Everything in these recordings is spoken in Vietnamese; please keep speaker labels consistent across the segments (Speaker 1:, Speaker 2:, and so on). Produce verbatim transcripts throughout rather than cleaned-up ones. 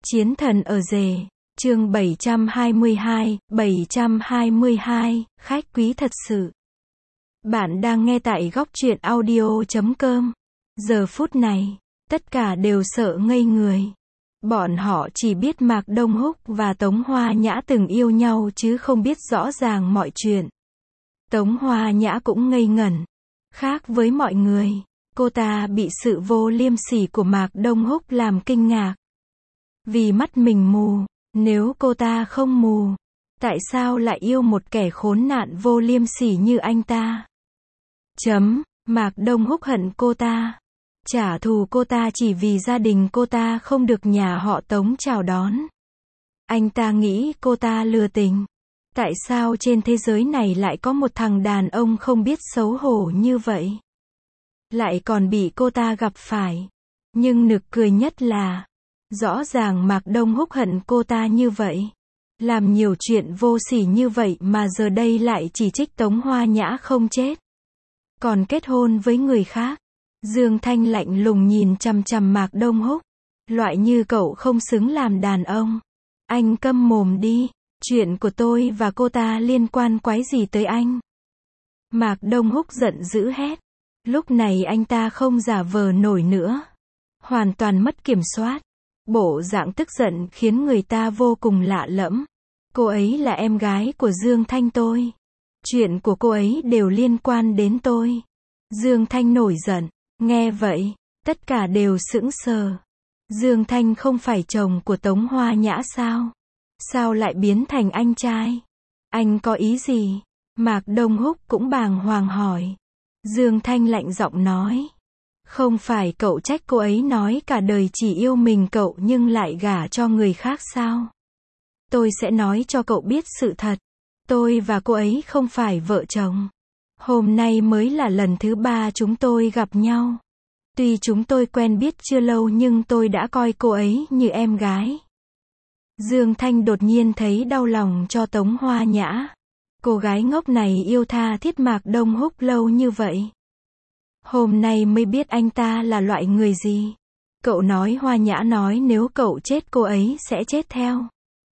Speaker 1: Chiến thần ở rể, chương bảy trăm hai mươi hai, bảy trăm hai mươi hai, khách quý thật sự. Bạn đang nghe tại góc truyện audio chấm com. Giờ phút này, tất cả đều sợ ngây người. Bọn họ chỉ biết Mạc Đông Húc và Tống Hoa Nhã từng yêu nhau chứ không biết rõ ràng mọi chuyện. Tống Hoa Nhã cũng ngây ngẩn. Khác với mọi người, cô ta bị sự vô liêm sỉ của Mạc Đông Húc làm kinh ngạc. Vì mắt mình mù, nếu cô ta không mù, tại sao lại yêu một kẻ khốn nạn vô liêm sỉ như anh ta? Chấm, Mạc Đông Húc hận cô ta. Trả thù cô ta chỉ vì gia đình cô ta không được nhà họ Tống chào đón. Anh ta nghĩ cô ta lừa tình. Tại sao trên thế giới này lại có một thằng đàn ông không biết xấu hổ như vậy? Lại còn bị cô ta gặp phải. Nhưng nực cười nhất là, rõ ràng Mạc Đông Húc hận cô ta như vậy. Làm nhiều chuyện vô sỉ như vậy mà giờ đây lại chỉ trích Tống Hoa Nhã không chết. Còn kết hôn với người khác. Dương Thanh lạnh lùng nhìn chằm chằm Mạc Đông Húc. Loại như cậu không xứng làm đàn ông. Anh câm mồm đi. Chuyện của tôi và cô ta liên quan quái gì tới anh? Mạc Đông Húc giận dữ hét. Lúc này anh ta không giả vờ nổi nữa. Hoàn toàn mất kiểm soát. Bộ dạng tức giận khiến người ta vô cùng lạ lẫm. Cô ấy là em gái của Dương Thanh tôi. Chuyện của cô ấy đều liên quan đến tôi. Dương Thanh nổi giận. Nghe vậy, tất cả đều sững sờ. Dương Thanh không phải chồng của Tống Hoa Nhã sao? Sao lại biến thành anh trai? Anh có ý gì? Mạc Đông Húc cũng bàng hoàng hỏi. Dương Thanh lạnh giọng nói. Không phải cậu trách cô ấy nói cả đời chỉ yêu mình cậu nhưng lại gả cho người khác sao? Tôi sẽ nói cho cậu biết sự thật. Tôi và cô ấy không phải vợ chồng. Hôm nay mới là lần thứ ba chúng tôi gặp nhau. Tuy chúng tôi quen biết chưa lâu nhưng tôi đã coi cô ấy như em gái. Dương Thanh đột nhiên thấy đau lòng cho Tống Hoa Nhã. Cô gái ngốc này yêu tha thiết Mạc Đông Húc lâu như vậy. Hôm nay mới biết anh ta là loại người gì. Cậu nói Hoa Nhã nói nếu cậu chết cô ấy sẽ chết theo.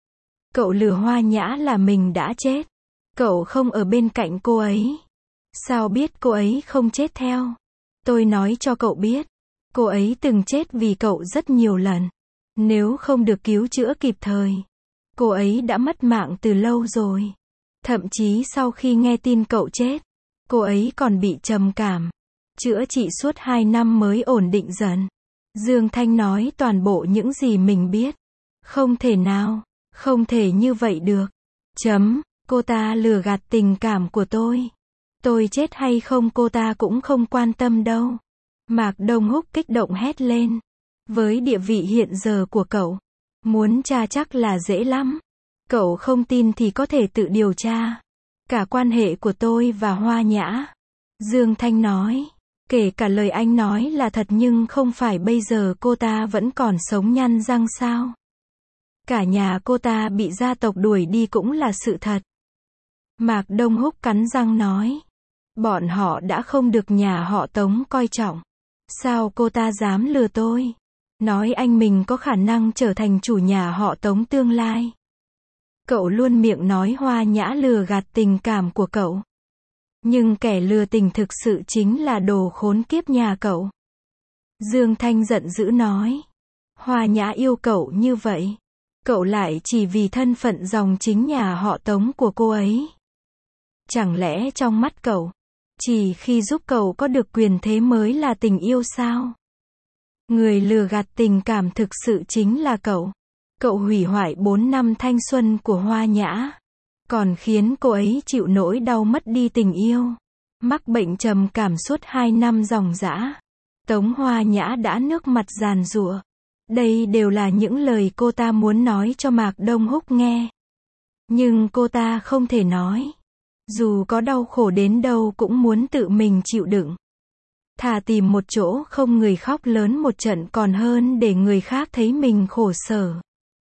Speaker 1: Cậu lừa Hoa Nhã là mình đã chết. Cậu không ở bên cạnh cô ấy. Sao biết cô ấy không chết theo? Tôi nói cho cậu biết. Cô ấy từng chết vì cậu rất nhiều lần. Nếu không được cứu chữa kịp thời, cô ấy đã mất mạng từ lâu rồi. Thậm chí sau khi nghe tin cậu chết, cô ấy còn bị trầm cảm. Chữa trị suốt hai năm mới ổn định dần. Dương Thanh nói toàn bộ những gì mình biết. Không thể nào, không thể như vậy được. Chấm, cô ta lừa gạt tình cảm của tôi. Tôi chết hay không cô ta cũng không quan tâm đâu. Mạc Đông Húc kích động hét lên. Với địa vị hiện giờ của cậu, muốn tra chắc là dễ lắm. Cậu không tin thì có thể tự điều tra. Cả quan hệ của tôi và Hoa Nhã. Dương Thanh nói. Kể cả lời anh nói là thật nhưng không phải bây giờ cô ta vẫn còn sống nhăn răng sao? Cả nhà cô ta bị gia tộc đuổi đi cũng là sự thật. Mạc Đông Húc cắn răng nói. Bọn họ đã không được nhà họ Tống coi trọng. Sao cô ta dám lừa tôi? Nói anh mình có khả năng trở thành chủ nhà họ Tống tương lai. Cậu luôn miệng nói Hoa Nhã lừa gạt tình cảm của cậu. Nhưng kẻ lừa tình thực sự chính là đồ khốn kiếp nhà cậu. Dương Thanh giận dữ nói. Hoa Nhã yêu cậu như vậy. Cậu lại chỉ vì thân phận dòng chính nhà họ Tống của cô ấy. Chẳng lẽ trong mắt cậu, chỉ khi giúp cậu có được quyền thế mới là tình yêu sao? Người lừa gạt tình cảm thực sự chính là cậu. Cậu hủy hoại bốn năm thanh xuân của Hoa Nhã. Còn khiến cô ấy chịu nỗi đau mất đi tình yêu. Mắc bệnh trầm cảm suốt hai năm ròng rã. Tống Hoa Nhã đã nước mặt giàn giụa. Đây đều là những lời cô ta muốn nói cho Mạc Đông Húc nghe. Nhưng cô ta không thể nói. Dù có đau khổ đến đâu cũng muốn tự mình chịu đựng. Thà tìm một chỗ không người khóc lớn một trận còn hơn để người khác thấy mình khổ sở.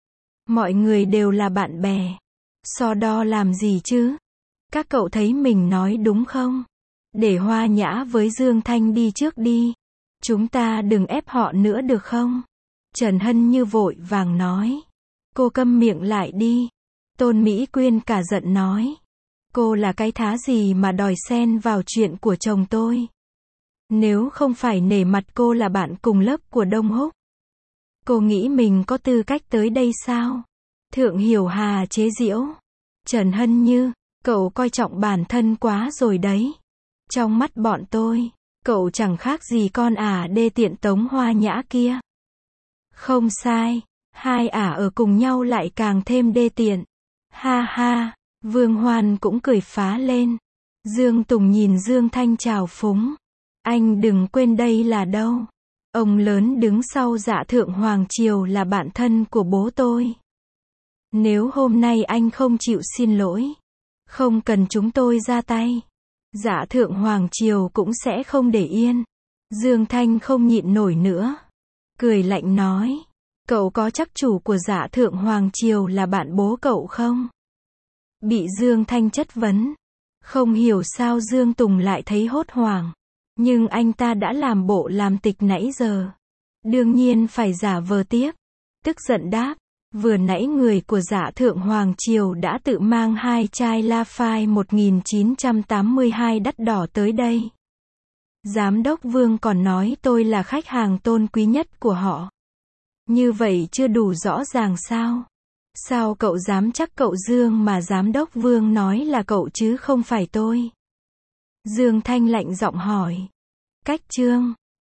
Speaker 1: Mọi người đều là bạn bè. So đo làm gì chứ? Các cậu thấy mình nói đúng không? Để Hoa Nhã với Dương Thanh đi trước đi. Chúng ta đừng ép họ nữa được không? Trần Hân Như vội vàng nói. Cô câm miệng lại đi. Tôn Mỹ Quyên cả giận nói. Cô là cái thá gì mà đòi xen vào chuyện của chồng tôi? Nếu không phải nể mặt cô là bạn cùng lớp của Đông Húc, cô nghĩ mình có tư cách tới đây sao? Thượng Hiểu Hà chế giễu. Trần Hân Như, cậu coi trọng bản thân quá rồi đấy. Trong mắt bọn tôi, cậu chẳng khác gì con ả đê tiện Tống Hoa Nhã kia. Không sai, hai ả ở cùng nhau lại càng thêm đê tiện. Ha ha, Vương Hoan cũng cười phá lên. Dương Tùng nhìn Dương Thanh trào phúng. Anh đừng quên đây là đâu. Ông lớn đứng sau Dạ Thượng Hoàng Triều là bạn thân của bố tôi. Nếu hôm nay anh không chịu xin lỗi, không cần chúng tôi ra tay, Dạ Thượng Hoàng Triều cũng sẽ không để yên. Dương Thanh không nhịn nổi nữa. Cười lạnh nói. Cậu có chắc chủ của Dạ Thượng Hoàng Triều là bạn bố cậu không? Bị Dương Thanh chất vấn. Không hiểu sao Dương Tùng lại thấy hốt hoảng. Nhưng anh ta đã làm bộ làm tịch nãy giờ. Đương nhiên phải giả vờ tiếp. Tức giận đáp. Vừa nãy người của Dạ Thượng Hoàng Triều đã tự mang hai chai La Phai một nghìn chín trăm tám mươi hai đắt đỏ tới đây. Giám đốc Vương còn nói tôi là khách hàng tôn quý nhất của họ. Như vậy chưa đủ rõ ràng sao? Sao cậu dám chắc cậu Dương mà giám đốc Vương nói là cậu chứ không phải tôi? Dương Thanh lạnh giọng hỏi. Cách Trương,